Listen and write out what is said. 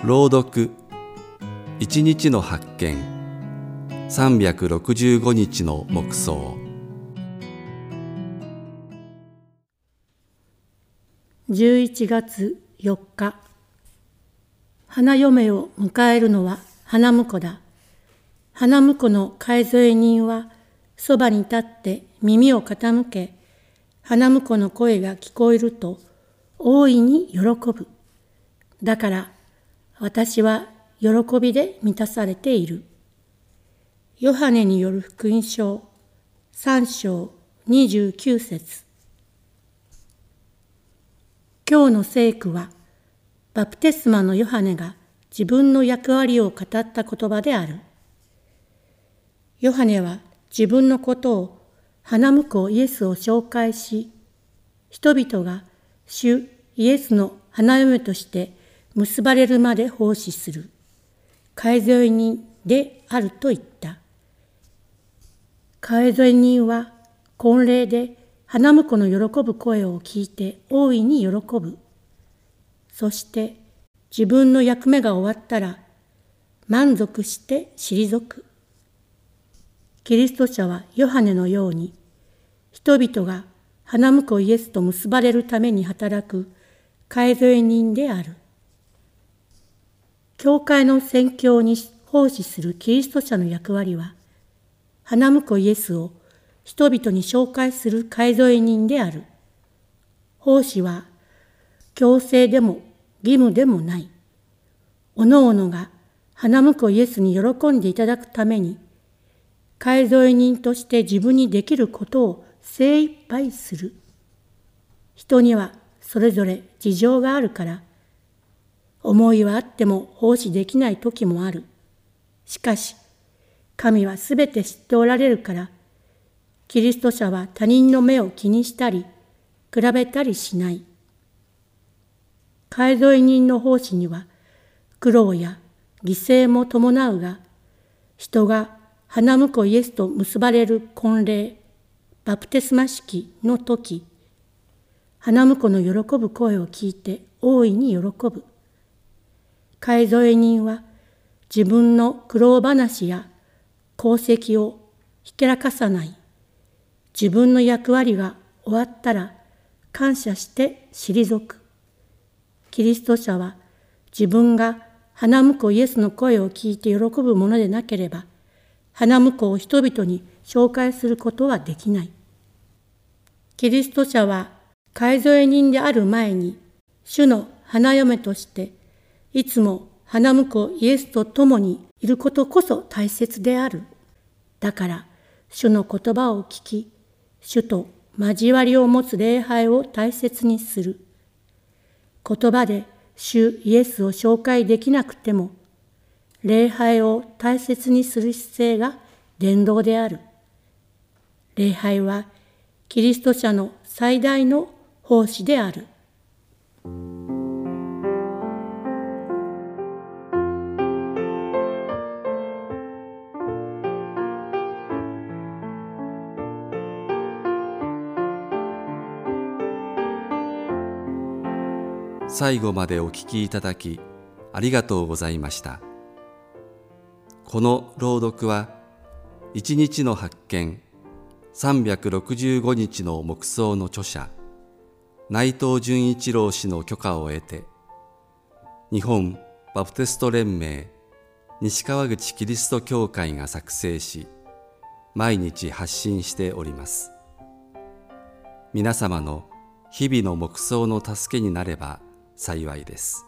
朗読一日の発見365日の黙想。 11月4日、花嫁を迎えるのは花婿だ。花婿の介添え人はそばに立って耳を傾け、花婿の声が聞こえると大いに喜ぶ。だから私は喜びで満たされている。ヨハネによる福音書3章29節。今日の聖句は、バプテスマのヨハネが自分の役割を語った言葉である。ヨハネは自分のことを花婿イエスを紹介し、人々が主イエスの花嫁として結ばれるまで奉仕する介添え人であると言った。介添え人は婚礼で花婿の喜ぶ声を聞いて大いに喜ぶ。そして自分の役目が終わったら満足して退く。キリスト者はヨハネのように人々が花婿イエスと結ばれるために働く介添え人である。教会の宣教に奉仕するキリスト者の役割は、花婿イエスを人々に紹介する介添え人である。奉仕は強制でも義務でもない。おのおのが花婿イエスに喜んでいただくために、介添え人として自分にできることを精一杯する。人にはそれぞれ事情があるから、思いはあっても奉仕できない時もある。しかし、神はすべて知っておられるから、キリスト者は他人の目を気にしたり、比べたりしない。介添え人の奉仕には苦労や犠牲も伴うが、人が花婿イエスと結ばれる婚礼、バプテスマ式の時、花婿の喜ぶ声を聞いて大いに喜ぶ。介添え人は自分の苦労話や功績をひけらかさない。自分の役割が終わったら感謝して退く。キリスト者は自分が花婿イエスの声を聞いて喜ぶものでなければ、花婿を人々に紹介することはできない。キリスト者は介添え人である前に、主の花嫁としていつも花婿イエスと共にいることこそ大切である。だから主の言葉を聞き、主と交わりを持つ礼拝を大切にする。言葉で主イエスを紹介できなくても、礼拝を大切にする姿勢が伝道である。礼拝はキリスト者の最大の奉仕である。 最後までお聞きいただきありがとうございました。この朗読は一日の発見365日の黙想の著者内藤純一郎氏の許可を得て、日本バプテスト連盟西川口キリスト教会が作成し、毎日発信しております。皆様の日々の黙想の助けになれば幸いです。